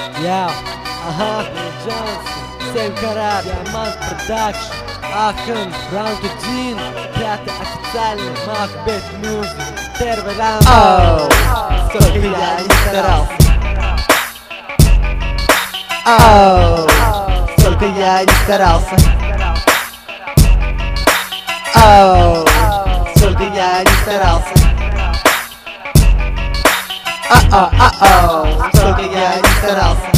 Яу, ага, Джонсон, 7 карат, Диамант Продакшн, Ахан, раунд 1, пятый официальный Macbeth Music, первый раунд. Оу, сколько я не старался. Оу, сколько я не старался. Оу, сколько я не старался. Оу, сколько я не старался.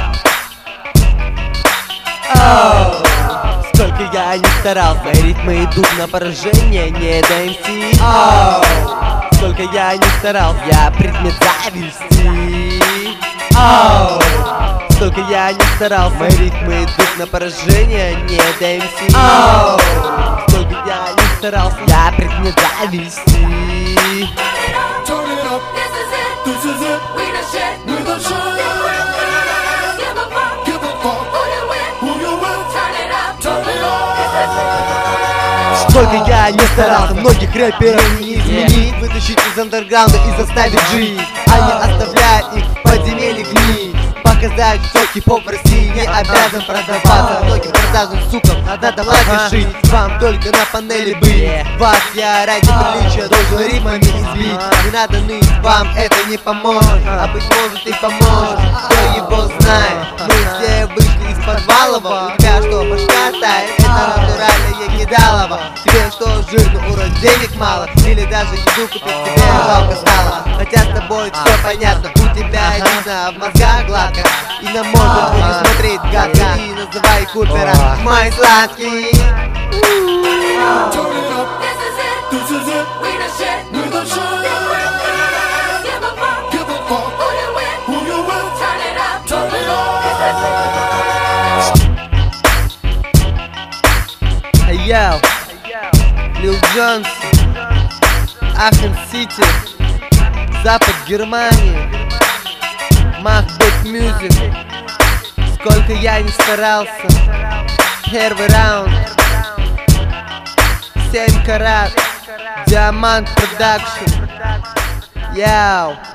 Оу, сколько я не старался. Мои ритмы идут на поражение, не до МС. Оу, сколько я не старался. Я предмет зависти. Оу, сколько я не старался. Мои ритмы идут на поражение, не до МС. Оу, сколько я не старался. Я предмет зависти. This is it, we the shit, we the shit. Give a fuck, who you with, turn it up, turn it up. Сколько я не старался, многих рэперов не изменить, вытащить из андерграунда и заставить жить, а не оставлять их в подземелье гнить. Показать, что хип-хоп в России не обязан продаваться. Многим продажным сукам надо платье шить. Вам только на панели быть. Вас я ради приличия должен ритмами избить. Не надо ныть, вам это не поможет. А быть может и поможет, кто его знает. Мы все вышли из подвалова. У тебя что, башка тает? Это натуральное кидалово. Тебе что, жирный урод, денег мало? Или даже еду купить тебе жалко стало? Хотя с тобой все понятно, у тебя видно в мозгах гладко. И на морду твою смотреть гадко. И называй Купера мой сладкий. This is it, we the shit, we the shit. Give a fuck, who you with, turn it up, turn it up. Hey yo, Lil Johnson, Aachen City, Запад Германии, Macbeth Music. Сколько я не старался. Первый раунд, 7 карат, Диамант Продакшн. Яу.